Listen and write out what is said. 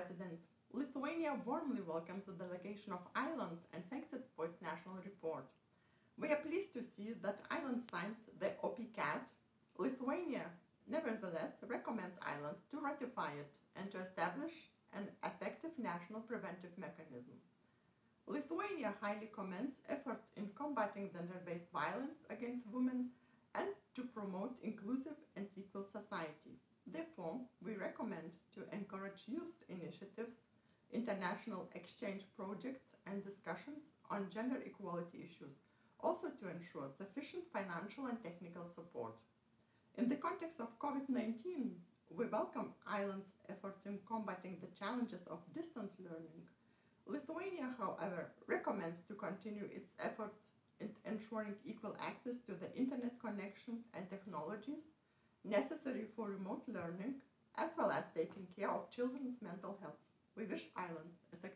President. Lithuania warmly welcomes the delegation of Ireland and thanks it for its national report. We are pleased to see that Ireland signed the OPCAT. Lithuania, nevertheless, recommends Ireland to ratify it and to establish an effective national preventive mechanism. Lithuania highly commends efforts in combating gender-based violence against women and to promote inclusive and equal society. Therefore, we recommend to encourage youth initiatives, international exchange projects, and discussions on gender equality issues, also to ensure sufficient financial and technical support. In the context of COVID-19, we welcome Ireland's efforts in combating the challenges of distance learning. Lithuania, however, recommends to continue its efforts in ensuring equal access to the internet connection and technologies necessary for remote learning, as well as taking care of children's mental health. We wish Ireland a